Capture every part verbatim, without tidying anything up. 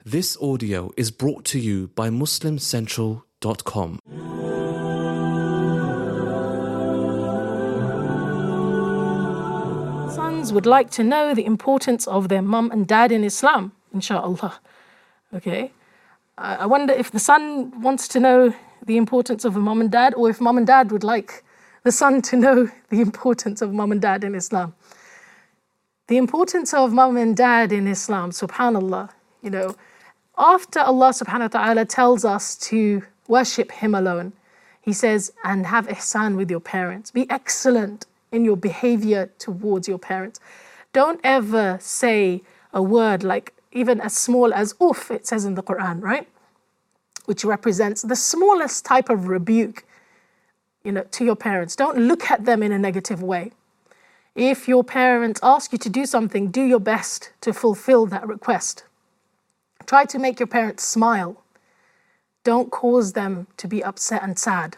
This audio is brought to you by Muslim Central dot com. Sons would like to know the importance of their mum and dad in Islam, inshallah. Okay. I I wonder if the son wants to know the importance of a mum and dad, or if mum and dad would like the son to know the importance of mum and dad in Islam. The importance of mum and dad in Islam, subhanallah, you know, after Allah subhanahu wa ta'ala tells us to worship Him alone, He says, and have ihsan with your parents. Be excellent in your behavior towards your parents. Don't ever say a word like even as small as oof, it says in the Quran, right? Which represents the smallest type of rebuke, you know, to your parents. Don't look at them in a negative way. If your parents ask you to do something, do your best to fulfill that request. Try to make your parents smile. Don't cause them to be upset and sad.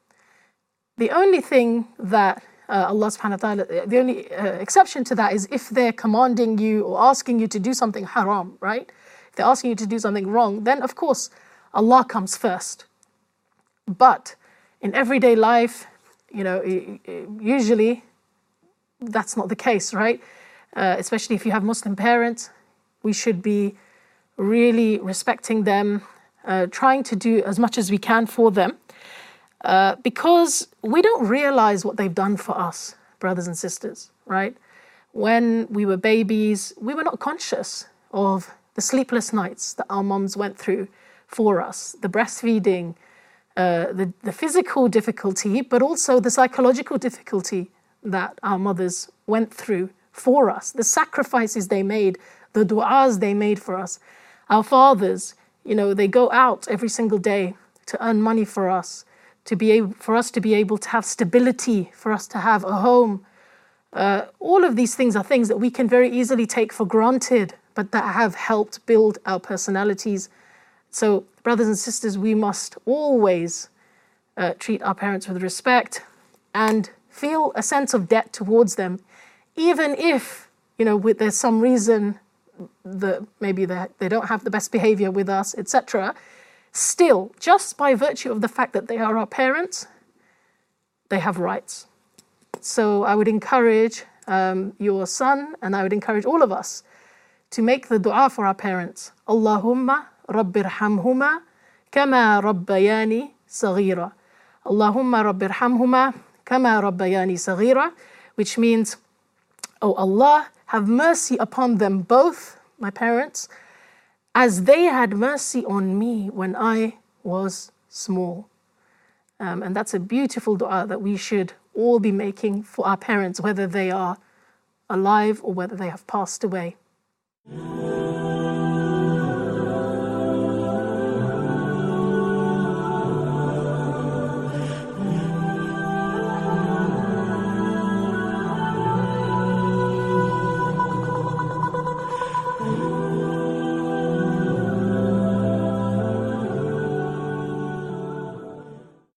The only thing that uh, Allah subhanahu wa ta'ala, the only uh, exception to that is if they're commanding you or asking you to do something haram, right? If they're asking you to do something wrong, then of course Allah comes first. But in everyday life, you know, usually that's not the case, right? Uh, especially if you have Muslim parents, we should be really respecting them, uh, trying to do as much as we can for them, uh, because we don't realize what they've done for us, brothers and sisters, right? When we were babies, we were not conscious of the sleepless nights that our moms went through for us, the breastfeeding, uh, the, the physical difficulty, but also the psychological difficulty that our mothers went through for us, the sacrifices they made, the du'as they made for us. Our fathers, you know, they go out every single day to earn money for us, to be able, for us to be able to have stability, for us to have a home. Uh, all of these things are things that we can very easily take for granted, but that have helped build our personalities. So, brothers and sisters, we must always uh, treat our parents with respect and feel a sense of debt towards them, even if, you know, with, there's some reason that maybe they, they don't have the best behavior with us, et cetera. Still, just by virtue of the fact that they are our parents, they have rights. So I would encourage um, your son, and I would encourage all of us to make the dua for our parents. Allahumma rabbirhamhuma kama rabbayani saghira. Allahumma rabbirhamhuma kama rabbayani saghira, which means, oh Allah, have mercy upon them both, my parents, as they had mercy on me when I was small. Um, and that's a beautiful dua that we should all be making for our parents, whether they are alive or whether they have passed away.